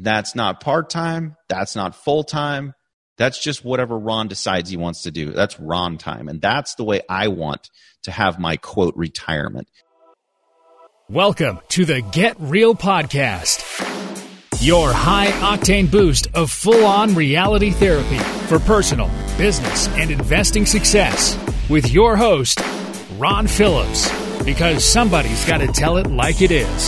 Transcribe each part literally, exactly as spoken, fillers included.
That's not part-time. That's not full-time. That's just whatever Ron decides he wants to do. That's Ron time. And that's the way I want to have my, quote, retirement. Welcome to the Get Real Podcast, your high-octane boost of full-on reality therapy for personal, business, and investing success with your host, Ron Phillips, because somebody's got to tell it like it is.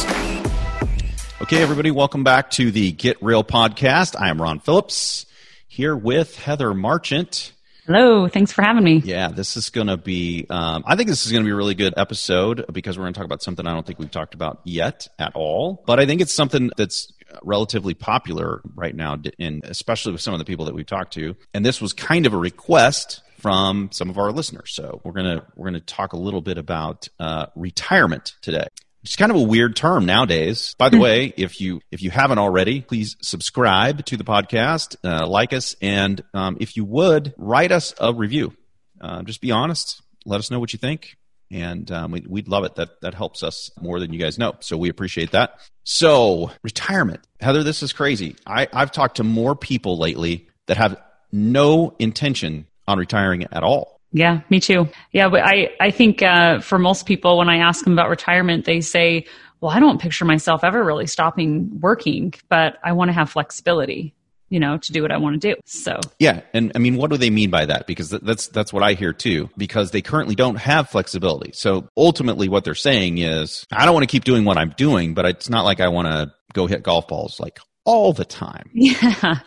Okay, everybody, welcome back to the Get Real Podcast. I am Ron Phillips, here with Heather Marchant. Hello, thanks for having me. Yeah, this is going to be, um, I think this is going to be a really good episode because we're going to talk about something I don't think we've talked about yet at all. But I think it's something that's relatively popular right now, in, especially with some of the people that we've talked to. And this was kind of a request from some of our listeners. So we're going to we're going to talk a little bit about uh, retirement today. It's kind of a weird term nowadays. By the way, if you if you haven't already, please subscribe to the podcast, uh, like us, and um, if you would, write us a review. Uh, just be honest. Let us know what you think, and um, we, we'd love it. That that helps us more than you guys know, so we appreciate that. So, retirement. Heather, this is crazy. I, I've talked to more people lately that have no intention on retiring at all. Yeah, me too. Yeah, but I, I think uh, for most people, when I ask them about retirement, they say, well, I don't picture myself ever really stopping working, but I want to have flexibility, you know, to do what I want to do. So yeah, and I mean, what do they mean by that? Because that's that's what I hear too, because they currently don't have flexibility. So ultimately what they're saying is, I don't want to keep doing what I'm doing, but it's not like I want to go hit golf balls like all the time. Yeah.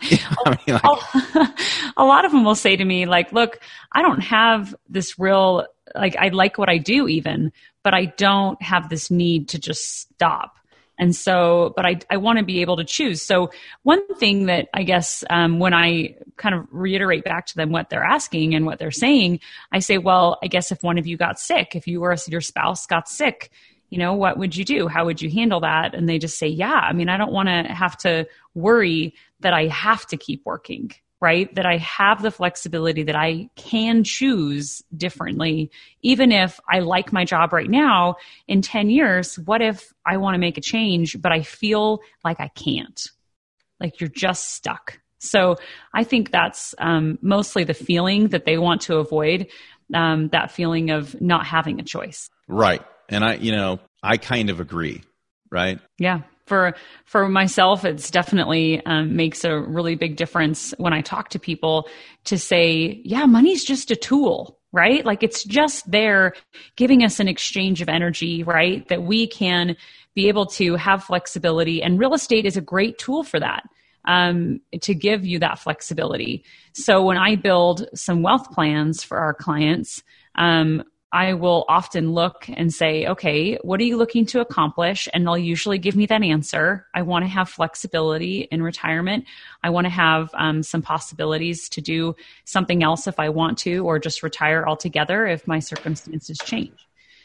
I mean, like, a lot of them will say to me, like, look, I don't have this real, like, I like what I do even, but I don't have this need to just stop. And so, but I, I want to be able to choose. So one thing that I guess um, when I kind of reiterate back to them what they're asking and what they're saying, I say, well, I guess if one of you got sick, if you or your spouse got sick, you know, what would you do? How would you handle that? And they just say, yeah, I mean, I don't want to have to worry that I have to keep working, right? That I have the flexibility that I can choose differently. Even if I like my job right now, in ten years, what if I want to make a change, but I feel like I can't? Like you're just stuck. So I think that's um, mostly the feeling that they want to avoid, um, that feeling of not having a choice. Right. And I, you know, I kind of agree, right? Yeah. For for myself, it's definitely um, makes a really big difference when I talk to people to say, yeah, money's just a tool, right? Like it's just there giving us an exchange of energy, right? That we can be able to have flexibility. And real estate is a great tool for that, um, to give you that flexibility. So when I build some wealth plans for our clients, um, I will often look and say, okay, what are you looking to accomplish? And they'll usually give me that answer. I want to have flexibility in retirement. I want to have um, some possibilities to do something else if I want to, or just retire altogether if my circumstances change.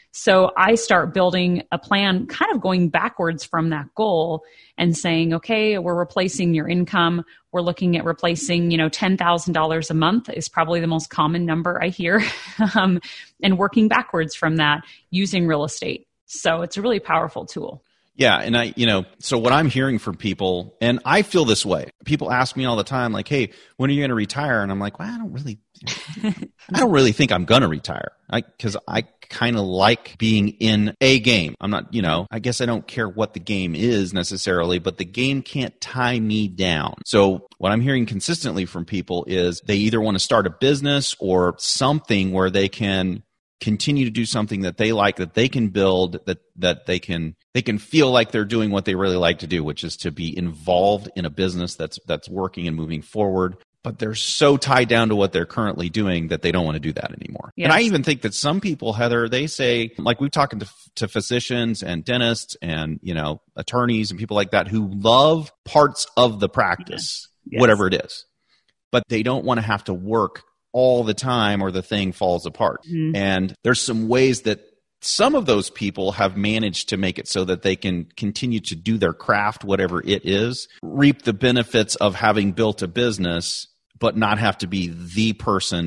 So I start building a plan, kind of going backwards from that goal and saying, okay, we're replacing your income. We're looking at replacing, you know, ten thousand dollars a month is probably the most common number I hear, um, and working backwards from that using real estate. So it's a really powerful tool. Yeah. And I, you know, so what I'm hearing from people, and I feel this way, people ask me all the time, like, hey, when are you going to retire? And I'm like, well, I don't really, I don't really think I'm going to retire. I, cause I kind of like being in a game. I'm not, you know, I guess I don't care what the game is necessarily, but the game can't tie me down. So what I'm hearing consistently from people is they either want to start a business or something where they can continue to do something that they like, that they can build, that that they can they can feel like they're doing what they really like to do, which is to be involved in a business that's that's working and moving forward. But they're so tied down to what they're currently doing that they don't want to do that anymore. Yes. And I even think that some people, Heather, they say, like we've talked to, to physicians and dentists and, you know, attorneys and people like that who love parts of the practice, yes. Yes. Whatever it is, but they don't want to have to work all the time or the thing falls apart. Mm-hmm. And there's some ways that some of those people have managed to make it so that they can continue to do their craft, whatever it is, reap the benefits of having built a business, but not have to be the person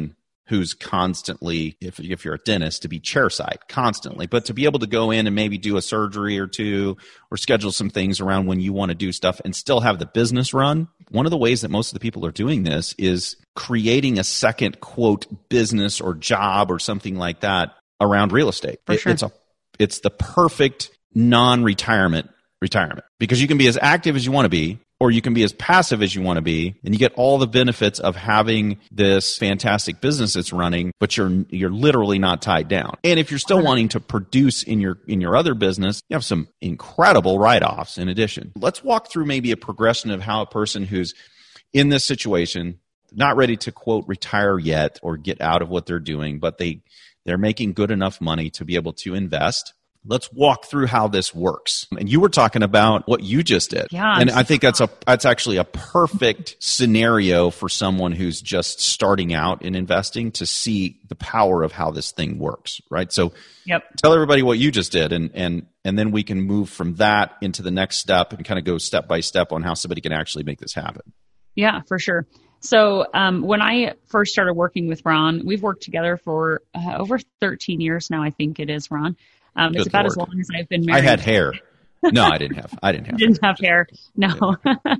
who's constantly, if, if you're a dentist, to be chairside constantly, but to be able to go in and maybe do a surgery or two or schedule some things around when you want to do stuff and still have the business run. One of the ways that most of the people are doing this is creating a second, quote, business or job or something like that around real estate. For It- sure. It's a, it's the perfect non-retirement retirement, because you can be as active as you want to be, or you can be as passive as you want to be, and you get all the benefits of having this fantastic business that's running, but you're you're literally not tied down. And if you're still wanting to produce in your in your other business, you have some incredible write-offs in addition. Let's walk through maybe a progression of how a person who's in this situation, not ready to, quote, retire yet or get out of what they're doing, but they they're making good enough money to be able to invest. Let's walk through how this works. And you were talking about what you just did. Yeah, and I'm I think that's a that's actually a perfect scenario for someone who's just starting out in investing to see the power of how this thing works, right? So Yep. tell everybody what you just did, and and and then we can move from that into the next step and kind of go step by step on how somebody can actually make this happen. Yeah, for sure. So um, when I first started working with Ron, we've worked together for uh, over thirteen years now, I think it is, Ron. Um, it's Good about Lord. as long as I've been I married. had hair. No, I didn't have. I didn't have. didn't have hair. No.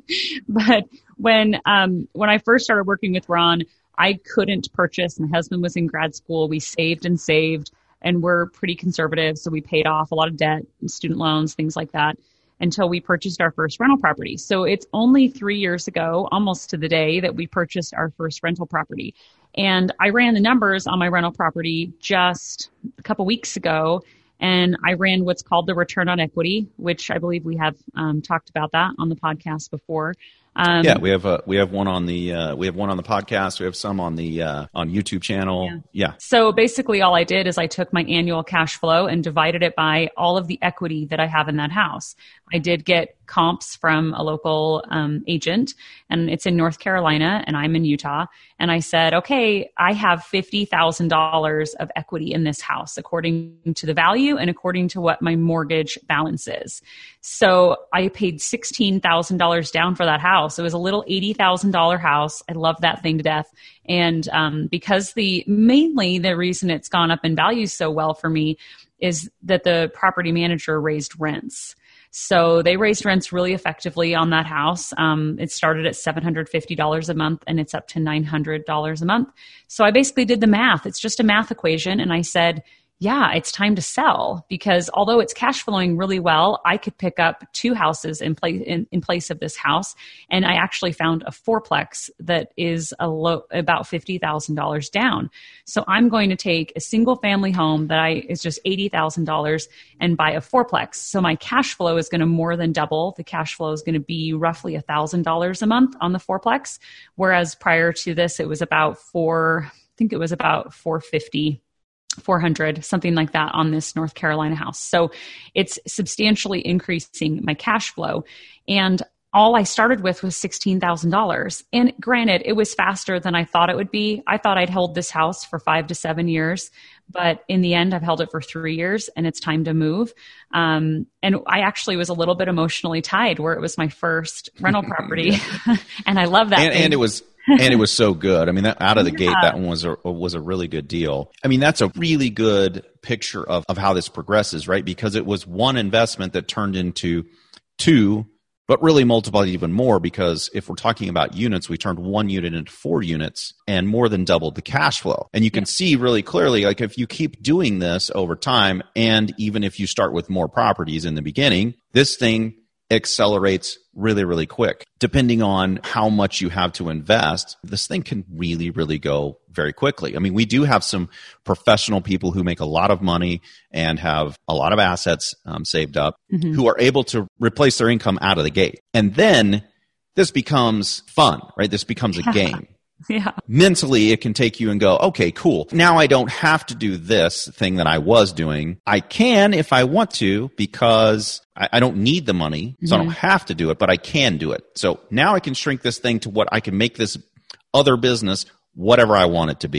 But when um, when I first started working with Ron, I couldn't purchase. My husband was in grad school. We saved and saved, and we're pretty conservative. So we paid off a lot of debt, student loans, things like that, until we purchased our first rental property. So it's only three years ago, almost to the day, that we purchased our first rental property. And I ran the numbers on my rental property just a couple weeks ago. And I ran what's called the return on equity, which I believe we have um, talked about that on the podcast before. Um, Yeah, we have a we have one on the uh, we have one on the podcast. We have some on the uh, on YouTube channel. Yeah. Yeah. So basically all I did is I took my annual cash flow and divided it by all of the equity that I have in that house. I did get comps from a local um, agent, and it's in North Carolina and I'm in Utah. And I said, okay, I have fifty thousand dollars of equity in this house according to the value and according to what my mortgage balance is. So I paid sixteen thousand dollars down for that house. It was a little eighty thousand dollars house. I love that thing to death. And um, because the mainly the reason it's gone up in value so well for me is that the property manager raised rents. So they raised rents really effectively on that house. Um, it started at seven hundred fifty dollars a month and it's up to nine hundred dollars a month. So I basically did the math. It's just a math equation. And I said, yeah, it's time to sell, because although it's cash flowing really well, I could pick up two houses in place in, in place of this house. And I actually found a fourplex that is a low, about fifty thousand dollars down. So I'm going to take a single family home that I is just eighty thousand dollars and buy a fourplex. So my cash flow is going to more than double. The cash flow is going to be roughly one thousand dollars a month on the fourplex. Whereas prior to this, it was about four, I think it was about four fifty. four hundred, something like that on this North Carolina house. So it's substantially increasing my cash flow. And all I started with was sixteen thousand dollars. And granted, it was faster than I thought it would be. I thought I'd hold this house for five to seven years. But in the end, I've held it for three years and it's time to move. Um, and I actually was a little bit emotionally tied where it was my first rental property. And I love that. And, thing. and it was and it was so good. I mean, that, out of the Yeah. gate, that one was a was a really good deal. I mean, that's a really good picture of, of how this progresses, right? Because it was one investment that turned into two, but really multiplied even more, because if we're talking about units, we turned one unit into four units and more than doubled the cash flow. And you can yeah. see really clearly, like if you keep doing this over time, and even if you start with more properties in the beginning, this thing accelerates really, really quick. Depending on how much you have to invest, this thing can really, really go very quickly. I mean, we do have some professional people who make a lot of money and have a lot of assets um, saved up, mm-hmm. who are able to replace their income out of the gate. And then this becomes fun, right? This becomes a game. Yeah. Mentally, it can take you and go, okay, cool. Now I don't have to do this thing that I was doing. I can if I want to, because I, I don't need the money, so mm-hmm. I don't have to do it, but I can do it. So now I can shrink this thing to what I can make this other business whatever I want it to be.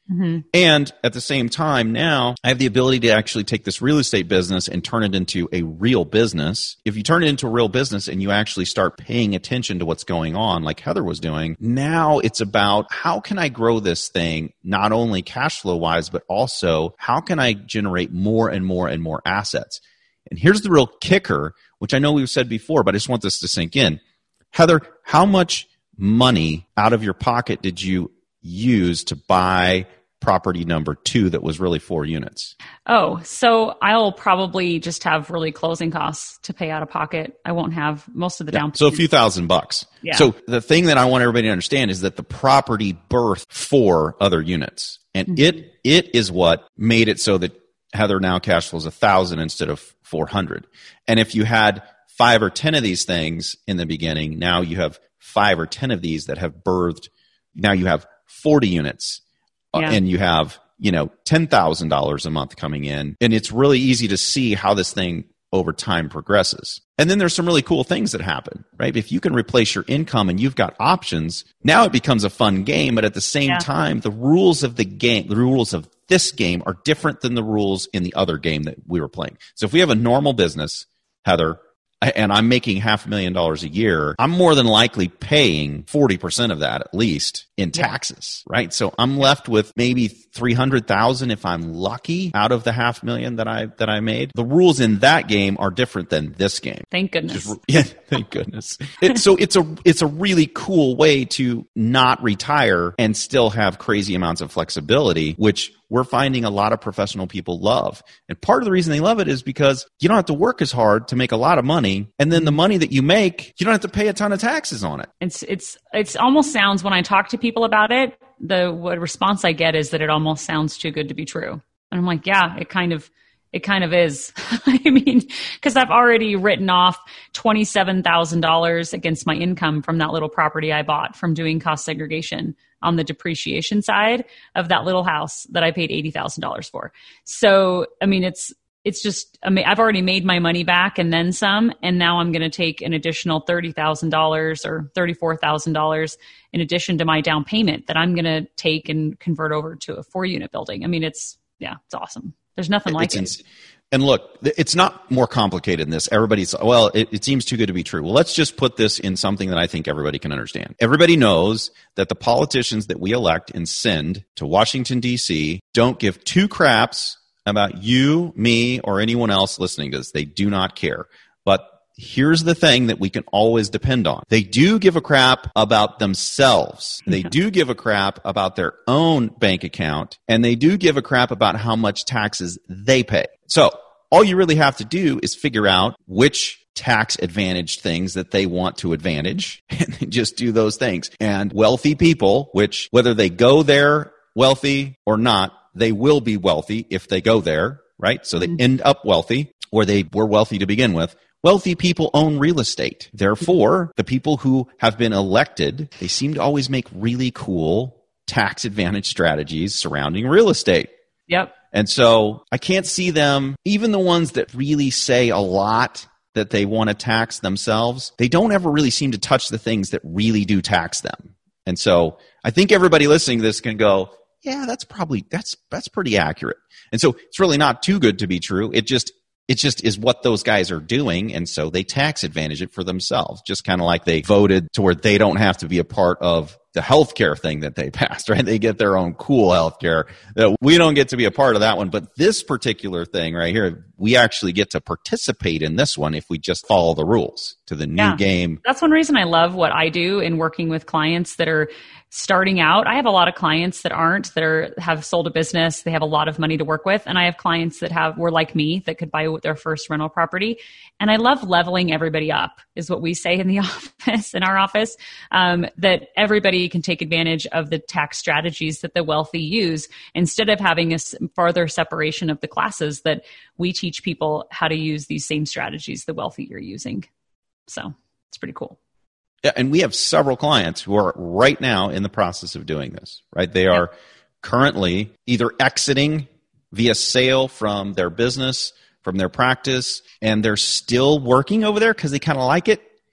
Mm-hmm. And at the same time, now I have the ability to actually take this real estate business and turn it into a real business. If you turn it into a real business and you actually start paying attention to what's going on, like Heather was doing, now it's about how can I grow this thing, not only cash flow wise, but also how can I generate more and more and more assets? And here's the real kicker, which I know we've said before, but I just want this to sink in. Heather, how much money out of your pocket did you use to buy property number two that was really four units? Oh, so I'll probably just have really closing costs to pay out of pocket. I won't have most of the Yeah, down payment. so a few thousand bucks. Yeah. So the thing that I want everybody to understand is that the property birthed four other units. And mm-hmm. it it is what made it so that Heather now cash flows a thousand instead of four hundred. And if you had five or ten of these things in the beginning, now you have five or ten of these that have birthed. Now you have forty units. Yeah. And you have, you know, ten thousand dollars a month coming in. And it's really easy to see how this thing over time progresses. And then there's some really cool things that happen, right? If you can replace your income and you've got options, now it becomes a fun game. But at the same yeah. time, the rules of the game, the rules of this game are different than the rules in the other game that we were playing. So if we have a normal business, Heather, and I'm making half a million dollars a year, I'm more than likely paying forty percent of that at least in taxes, yeah. right? So I'm left with maybe three hundred thousand if I'm lucky out of the half million that I that I made. The rules in that game are different than this game. Thank goodness. Just, yeah, thank goodness. It, so it's a it's a really cool way to not retire and still have crazy amounts of flexibility, which we're finding a lot of professional people love. And part of the reason they love it is because you don't have to work as hard to make a lot of money. And then the money that you make, you don't have to pay a ton of taxes on it. It's, it's, it's almost sounds when I talk to people about it, the what response I get is that it almost sounds too good to be true. And I'm like, yeah, it kind of, it kind of is. I mean, because I've already written off twenty-seven thousand dollars against my income from that little property I bought from doing cost segregation on the depreciation side of that little house that I paid eighty thousand dollars for. So, I mean, it's, it's just, I mean, I've already made my money back and then some, and now I'm going to take an additional thirty thousand dollars or thirty-four thousand dollars in addition to my down payment that I'm going to take and convert over to a four unit building. I mean, it's, yeah, it's awesome. There's nothing like it. Ins- and look, it's not more complicated than this. Everybody's, well, it, it seems too good to be true. Well, let's just put this in something that I think everybody can understand. Everybody knows that the politicians that we elect and send to Washington, D C don't give two craps about you, me, or anyone else listening to this. They do not care. But here's the thing that we can always depend on. They do give a crap about themselves. They do give a crap about their own bank account, and they do give a crap about how much taxes they pay. So all you really have to do is figure out which tax advantaged things that they want to advantage and just do those things. And wealthy people, which whether they go there wealthy or not, they will be wealthy if they go there, right? So they end up wealthy, or they were wealthy to begin with. Wealthy people own real estate. Therefore, the people who have been elected, they seem to always make really cool tax advantage strategies surrounding real estate. Yep. And so I can't see them, even the ones that really say a lot that they want to tax themselves, they don't ever really seem to touch the things that really do tax them. And so I think everybody listening to this can go, yeah, that's probably, that's, that's pretty accurate. And so it's really not too good to be true. It just, it just is what those guys are doing. And so they tax advantage it for themselves, just kind of like they voted to where they don't have to be a part of the healthcare thing that they passed, right? They get their own cool healthcare that we don't get to be a part of that one. But this particular thing right here, we actually get to participate in this one if we just follow the rules to the new yeah. game. That's one reason I love what I do in working with clients that are starting out. I have a lot of clients that aren't, that are, have sold a business. They have a lot of money to work with. And I have clients that have, were like me, that could buy their first rental property. And I love leveling everybody up, is what we say in the office, in our office, um, that everybody can take advantage of the tax strategies that the wealthy use, instead of having a farther separation of the classes, that we teach people how to use these same strategies the wealthy are using. So it's pretty cool. Yeah, and we have several clients who are right now in the process of doing this, right? They are yeah. currently either exiting via sale from their business, from their practice, and they're still working over there because they kind of like it.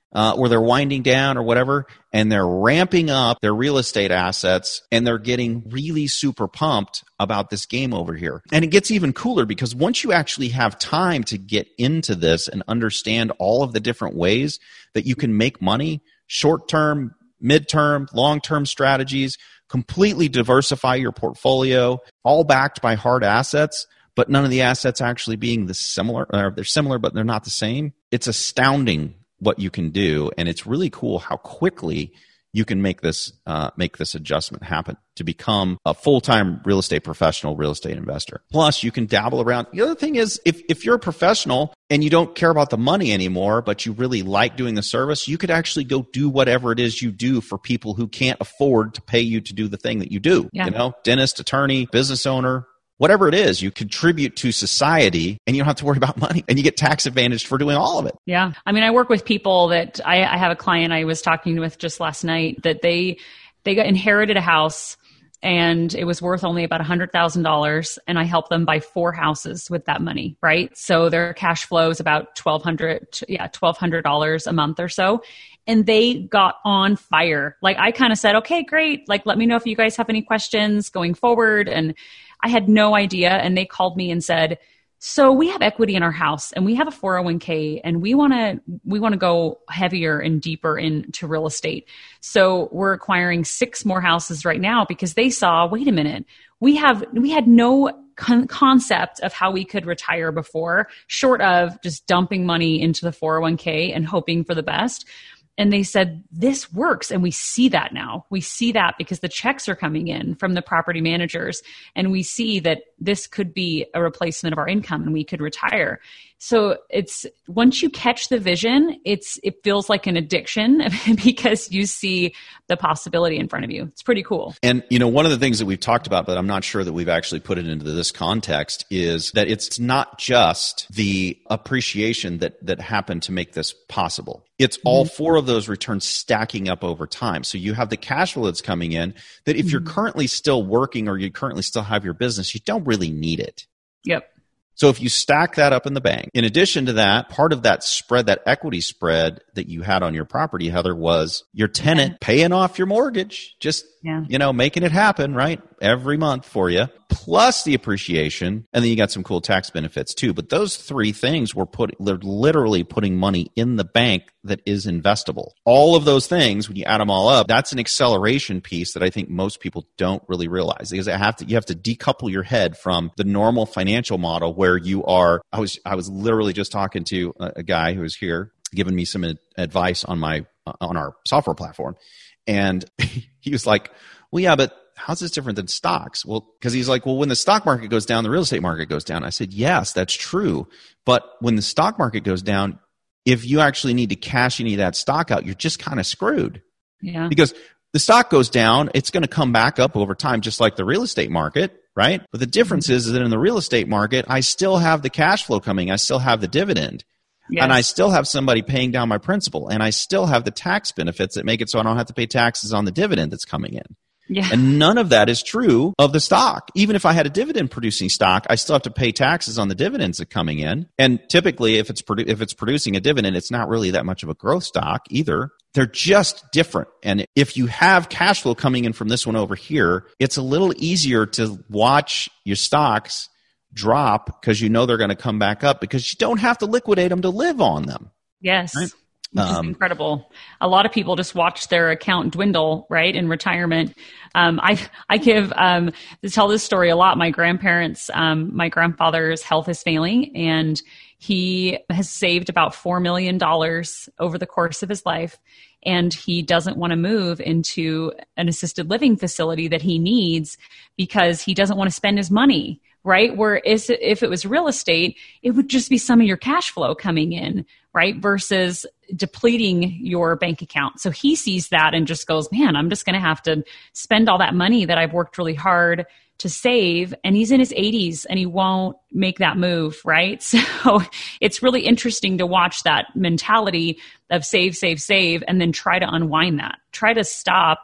uh, or they're winding down or whatever, and they're ramping up their real estate assets, and they're getting really super pumped about this game over here. And it gets even cooler because once you actually have time to get into this and understand all of the different ways that you can make money, short-term, mid-term, long-term strategies, completely diversify your portfolio, all backed by hard assets, but none of the assets actually being the similar, or they're similar, but they're not the same. It's astounding what you can do, and it's really cool how quickly you can make this uh, make this adjustment happen to become a full-time real estate professional, real estate investor. Plus, you can dabble around. The other thing is, if, if you're a professional and you don't care about the money anymore, but you really like doing the service, you could actually go do whatever it is you do for people who can't afford to pay you to do the thing that you do. Yeah. You know, dentist, attorney, business owner, whatever it is, you contribute to society and you don't have to worry about money and you get tax advantaged for doing all of it. Yeah. I mean, I work with people that I, I have a client I was talking with just last night that they, they got inherited a house and it was worth only about one hundred thousand dollars. And I helped them buy four houses with that money, right? So their cash flow is about twelve hundred dollars, yeah, twelve hundred dollars a month or so. And they got on fire. Like I kind of said, okay, great. Like, let me know if you guys have any questions going forward. And I had no idea. And they called me and said, so we have equity in our house and we have a four oh one k and we want to, we want to go heavier and deeper into real estate. So we're acquiring six more houses right now because they saw, wait a minute, we have, we had no con- concept of how we could retire before, short of just dumping money into the four oh one k and hoping for the best. And they said, this works. And we see that now. We see that because the checks are coming in from the property managers. And we see that this could be a replacement of our income and we could retire. So it's once you catch the vision, it's it feels like an addiction because you see the possibility in front of you. It's pretty cool. And you know, one of the things that we've talked about, but I'm not sure that we've actually put it into this context, is that it's not just the appreciation that that happened to make this possible. It's mm-hmm. all four of those returns stacking up over time. So you have the cash flow that's coming in that if mm-hmm. you're currently still working or you currently still have your business, you don't really need it. Yep. So if you stack that up in the bank, in addition to that, part of that spread, that equity spread that you had on your property, Heather, was your tenant paying off your mortgage, just, yeah. you know, making it happen, right? Every month for you, plus the appreciation. And then you got some cool tax benefits too. But those three things were put, they're literally putting money in the bank that is investable. All of those things, when you add them all up, that's an acceleration piece that I think most people don't really realize, because I have to, you have to decouple your head from the normal financial model where you are. I was, I was literally just talking to a, a guy who was here giving me some ad- advice on my, uh, on our software platform. And he was like, well, yeah, but how's this different than stocks? Well, because he's like, well, when the stock market goes down, the real estate market goes down. I said, yes, that's true. But when the stock market goes down, if you actually need to cash any of that stock out, you're just kind of screwed. Yeah. Because the stock goes down, it's going to come back up over time, just like the real estate market, right? But the difference mm-hmm. is that in the real estate market, I still have the cash flow coming. I still have the dividend. Yes. And I still have somebody paying down my principal. And I still have the tax benefits that make it so I don't have to pay taxes on the dividend that's coming in. Yeah. And none of that is true of the stock. Even if I had a dividend producing stock, I still have to pay taxes on the dividends that are coming in. And typically, if it's produ- if it's producing a dividend, it's not really that much of a growth stock either. They're just different. And if you have cash flow coming in from this one over here, it's a little easier to watch your stocks drop because you know they're going to come back up because you don't have to liquidate them to live on them. Yes. Right? Which is um, incredible. A lot of people just watch their account dwindle, right, in retirement. Um, I I give um, to tell this story a lot. My grandparents, um, my grandfather's health is failing, and he has saved about four million dollars over the course of his life, and he doesn't want to move into an assisted living facility that he needs because he doesn't want to spend his money. Right? Where is it, if it was real estate, it would just be some of your cash flow coming in, right? Versus depleting your bank account. So he sees that and just goes, man, I'm just going to have to spend all that money that I've worked really hard to save. And he's in his eighties and he won't make that move, right? So it's really interesting to watch that mentality of save, save, save, and then try to unwind that. Try to stop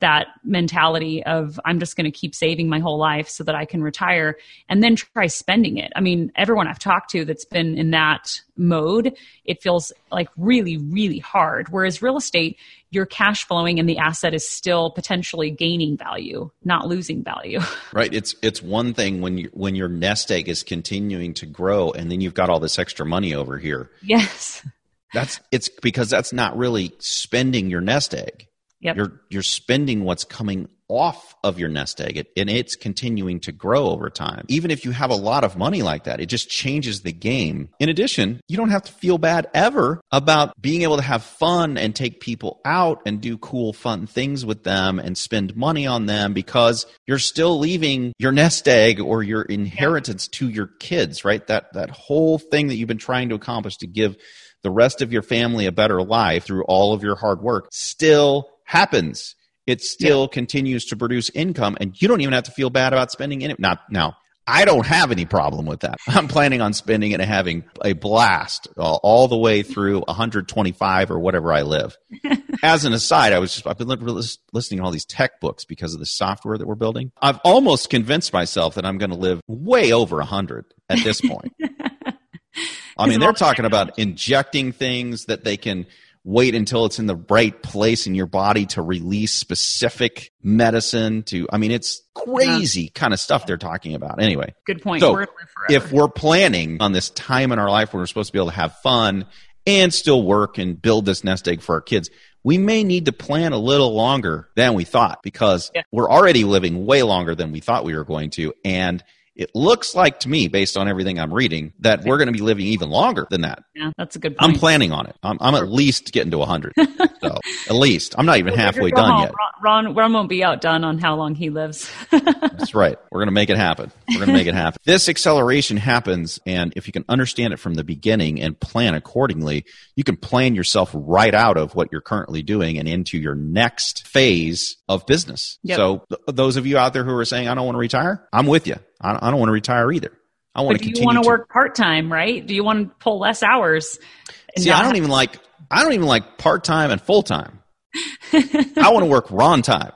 that mentality of I'm just going to keep saving my whole life so that I can retire and then try spending it. I mean, everyone I've talked to that's been in that mode, it feels like really, really hard. Whereas real estate, you're cash flowing and the asset is still potentially gaining value, not losing value. Right. It's it's one thing when you when your nest egg is continuing to grow and then you've got all this extra money over here. Yes. That's it's because that's not really spending your nest egg. Yep. You're you're spending what's coming off of your nest egg, and it's continuing to grow over time. Even if you have a lot of money like that, it just changes the game. In addition, you don't have to feel bad ever about being able to have fun and take people out and do cool, fun things with them and spend money on them because you're still leaving your nest egg or your inheritance to your kids, right? That that whole thing that you've been trying to accomplish to give the rest of your family a better life through all of your hard work still happens. It still yeah. continues to produce income, and you don't even have to feel bad about spending it. Not now. I don't have any problem with that. I'm planning on spending it and having a blast uh, all the way through one hundred twenty-five or whatever I live. As an aside, I was just, I've been listening to all these tech books because of the software that we're building. I've almost convinced myself that I'm going to live way over one hundred at this point. I mean, they're talking about injecting things that they can wait until it's in the right place in your body to release specific medicine to, I mean, it's crazy yeah. kind of stuff they're talking about. Anyway. Good point. So we're gonna live forever. If we're planning on this time in our life where we're supposed to be able to have fun and still work and build this nest egg for our kids, we may need to plan a little longer than we thought because yeah. we're already living way longer than we thought we were going to. And it looks like to me, based on everything I'm reading, that we're going to be living even longer than that. Yeah, that's a good point. I'm planning on it. I'm, I'm at least getting to one hundred. So at least. I'm not even halfway done yet. Ron, Ron won't be outdone on how long he lives. That's right. We're going to make it happen. We're going to make it happen. This acceleration happens, and if you can understand it from the beginning and plan accordingly, you can plan yourself right out of what you're currently doing and into your next phase of business. Yep. So th- those of you out there who are saying, I don't want to retire, I'm with you. I, I don't want to retire either. I want but to do continue you want to, to work part-time, right? Do you want to pull less hours? See, I don't have- even like I don't even like part-time and full-time. I want to work Ron time.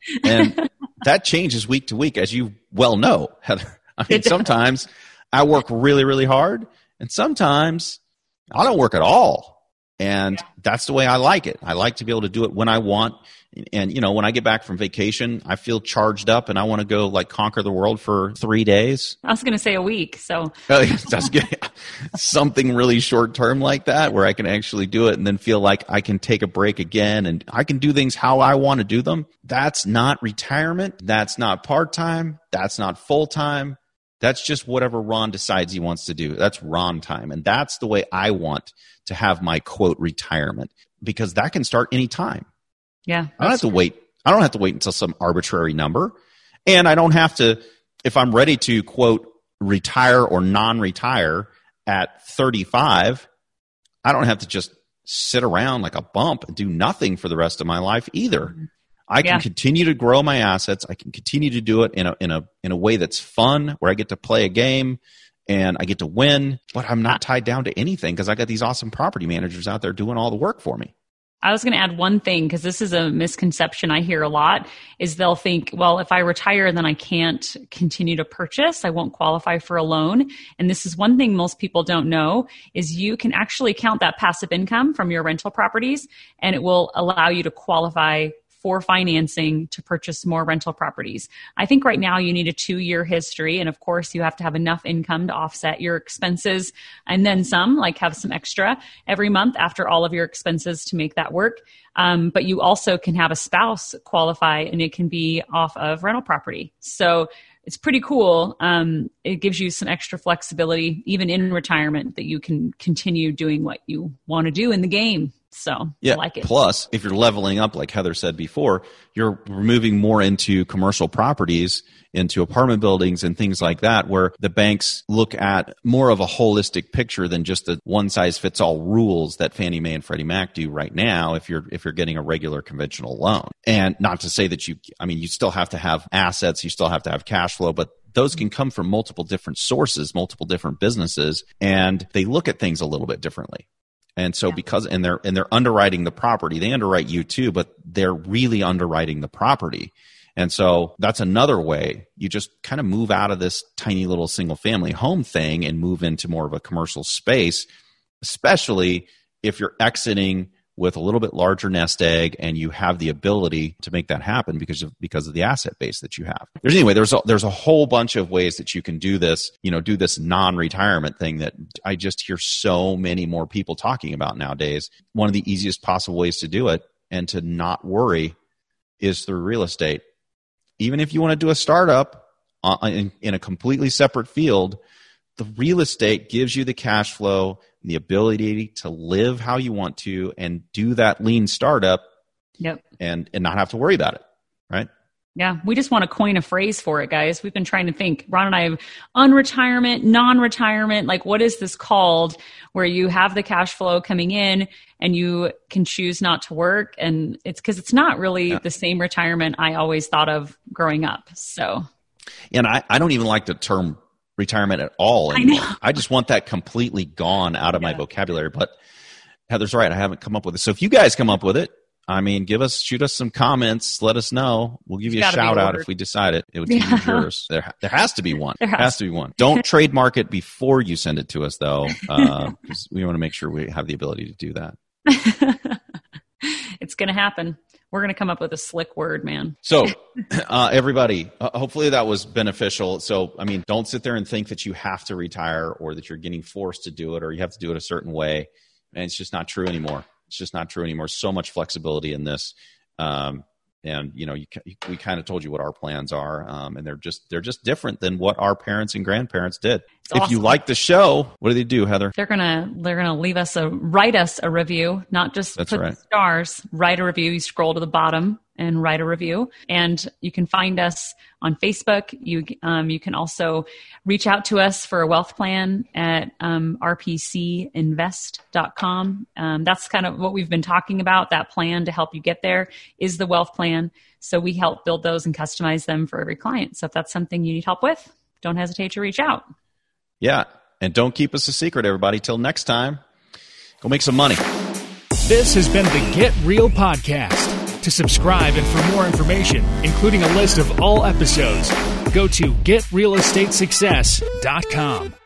And that changes week to week, as you well know, Heather. I mean, sometimes I work really, really hard, and sometimes I don't work at all. And yeah. that's the way I like it. I like to be able to do it when I want. And, you know, when I get back from vacation, I feel charged up and I want to go like conquer the world for three days. I was going to say a week. So that's good. Something really short term like that where I can actually do it and then feel like I can take a break again and I can do things how I want to do them. That's not retirement. That's not part-time. That's not full-time. That's just whatever Ron decides he wants to do. That's Ron time. And that's the way I want to have my quote retirement because that can start anytime. Yeah. I don't have to wait. I don't have to wait until some arbitrary number. And I don't have to, if I'm ready to quote retire or non-retire at thirty-five, I don't have to just sit around like a bump and do nothing for the rest of my life either. I can yeah. continue to grow my assets. I can continue to do it in a in a in a way that's fun, where I get to play a game and I get to win, but I'm not tied down to anything because I got these awesome property managers out there doing all the work for me. I was going to add one thing because this is a misconception I hear a lot is they'll think, well, if I retire, then I can't continue to purchase. I won't qualify for a loan. And this is one thing most people don't know is you can actually count that passive income from your rental properties and it will allow you to qualify for financing to purchase more rental properties. I think right now you need a two-year history. And of course, you have to have enough income to offset your expenses and then some, like have some extra every month after all of your expenses to make that work. Um, but you also can have a spouse qualify and it can be off of rental property. So it's pretty cool. Um, it gives you some extra flexibility, even in retirement, that you can continue doing what you want to do in the game. So yeah. I like it. Plus, if you're leveling up, like Heather said before, you're moving more into commercial properties, into apartment buildings and things like that, where the banks look at more of a holistic picture than just the one-size-fits-all rules that Fannie Mae and Freddie Mac do right now if you're if you're getting a regular conventional loan. And not to say that you, I mean, you still have to have assets, you still have to have cash flow, but those can come from multiple different sources, multiple different businesses, and they look at things a little bit differently. And so because, and they're, and they're underwriting the property, they underwrite you too, but they're really underwriting the property. And so that's another way you just kind of move out of this tiny little single family home thing and move into more of a commercial space, especially if you're exiting with a little bit larger nest egg and you have the ability to make that happen because of because of the asset base that you have. There's anyway, there's a, there's a whole bunch of ways that you can do this, you know, do this non-retirement thing that I just hear so many more people talking about nowadays. One of the easiest possible ways to do it and to not worry is through real estate. Even if you want to do a startup in, in a completely separate field, the real estate gives you the cash flow, the ability to live how you want to and do that lean startup yep. and, and not have to worry about it, right? Yeah, we just want to coin a phrase for it, guys. We've been trying to think. Ron and I have unretirement, non-retirement, like what is this called where you have the cash flow coming in and you can choose not to work? And it's because it's not really yeah. the same retirement I always thought of growing up. So, and I, I don't even like the term retirement at all anymore. I, I just want that completely gone out of yeah. my vocabulary. But Heather's right. I haven't come up with it. So if you guys come up with it, I mean, give us, shoot us some comments. Let us know. We'll give you it's a shout out if we decide it. It would be yeah. yours. There, there has to be one. There has, has to be one. Don't trademark it before you send it to us, though, uh, because we want to make sure we have the ability to do that. It's going to happen. We're going to come up with a slick word, man. So, uh, everybody, uh, hopefully that was beneficial. So, I mean, don't sit there and think that you have to retire or that you're getting forced to do it or you have to do it a certain way. And it's just not true anymore. It's just not true anymore. So much flexibility in this. Um, and, you know, you, we kind of told you what our plans are. Um, and they're just, they're just different than what our parents and grandparents did. It's if awesome. You like the show, what do they do, Heather? They're going to, they're going to leave us a, write us a review, not just That's put right. the stars, write a review. You scroll to the bottom and write a review. And you can find us on Facebook. You, um, you can also reach out to us for a wealth plan at um, r p c invest dot com. Um, that's kind of what we've been talking about. That plan to help you get there is the wealth plan. So we help build those and customize them for every client. So if that's something you need help with, don't hesitate to reach out. Yeah. And don't keep us a secret, everybody. Till next time, go make some money. This has been the Get Real Podcast. To subscribe and for more information, including a list of all episodes, go to get real estate success dot com.